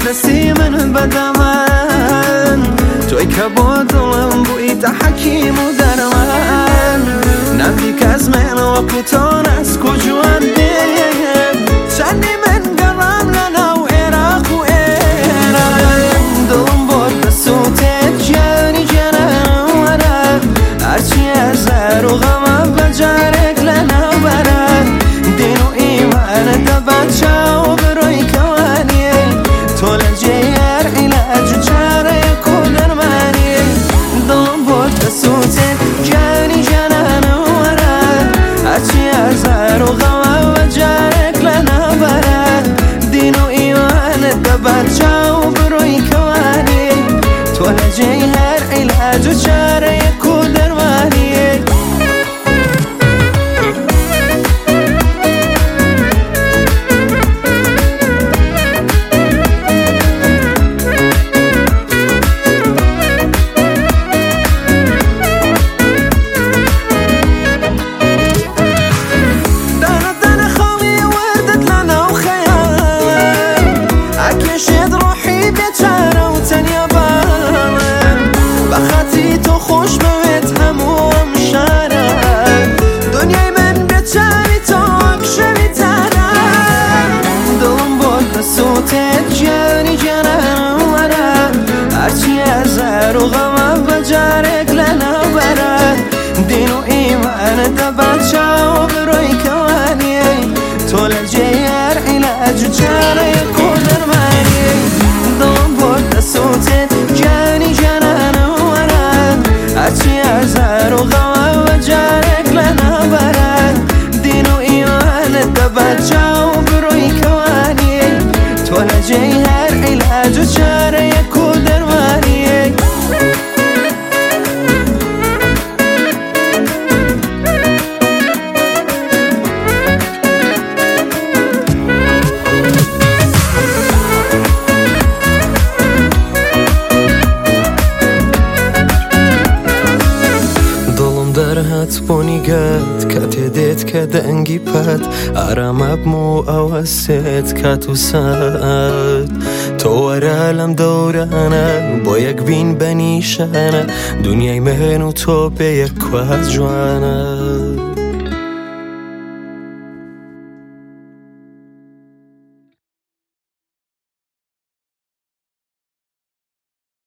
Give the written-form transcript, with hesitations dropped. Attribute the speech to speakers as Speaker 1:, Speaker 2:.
Speaker 1: دستی من بدمن توی که با دلم بوی تحکیم و در من نمدی که از من و کتان از کجوان دیم چندی من گرم لنا و عراق و ایران دلم بود بسوتت جانی جنم ورد هرچی از و غمم بجارک لنا برد دین و ایمان دبچه و بروی کوانی طول جیر علاج و چاره کدر منی دلم بود بسوتت جانی جنم ورد هرچی از و غمم بجارک لنا برد دین و ایمان دبچه و بروی کوانی طول جیر علاج و چاره کدر منی تو خوش بهت هموم شرم دنیای من بتری تا اکشمی ترم دلم بود بسوتت جانی جنم ورد هرچی از و غمم بجارک لنا برد دین و ایمان دبچه و بروی کوانی طول جیر علاج و چاره کدر منی دلم بود بسوتت جانی جنم هرچی از و غمم بجارک لنا برد دین و ایمان دبچه و بروی کوانی طول جیر علاج و چاره کدر منی درهات بونیگت کتیدت کدنگی پد آرام بمو اوست کتو ساد تو ورالم دورانه با یک بین بنیشانه دنیای من و تو به یک واز جوانه